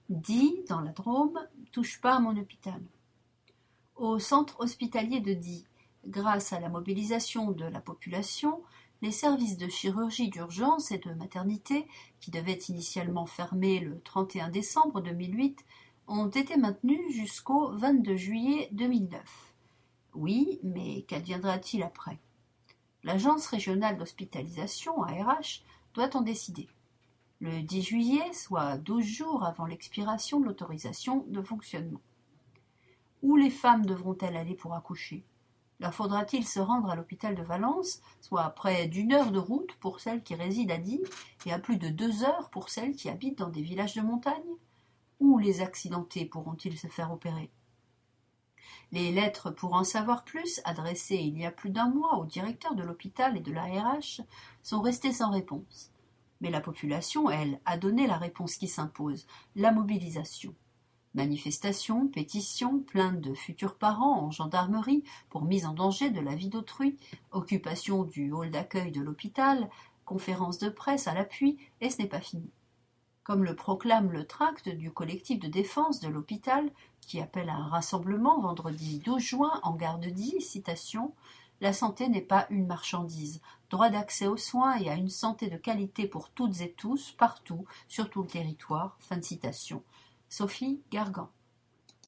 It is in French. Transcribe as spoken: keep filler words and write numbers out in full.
Die, dans la Drôme, touche pas à mon hôpital. Au centre hospitalier de Die, grâce à la mobilisation de la population, les services de chirurgie d'urgence et de maternité, qui devaient initialement fermer le trente et un décembre deux mille huit, ont été maintenus jusqu'au vingt-deux juillet deux mille neuf. Oui, mais qu'adviendra-t-il après? L'Agence régionale d'hospitalisation, A R H, doit en décider. Le dix juillet, soit douze jours avant l'expiration de l'autorisation de fonctionnement. Où les femmes devront-elles aller pour accoucher? Leur faudra-t-il se rendre à l'hôpital de Valence, soit à près d'une heure de route pour celles qui résident à Die et à plus de deux heures pour celles qui habitent dans des villages de montagne? Où les accidentés pourront-ils se faire opérer? Les lettres pour en savoir plus, adressées il y a plus d'un mois au directeur de l'hôpital et de l'A R H, sont restées sans réponse. Mais la population, elle, a donné la réponse qui s'impose, la mobilisation. Manifestations, pétitions, plaintes de futurs parents en gendarmerie pour mise en danger de la vie d'autrui, occupation du hall d'accueil de l'hôpital, conférences de presse à l'appui, et ce n'est pas fini. Comme le proclame le tract du collectif de défense de l'hôpital, qui appelle à un rassemblement vendredi douze juin en gare de Die, citation, « La santé n'est pas une marchandise. Droit d'accès aux soins et à une santé de qualité pour toutes et tous, partout, sur tout le territoire. » Fin de citation. Sophie Gargan.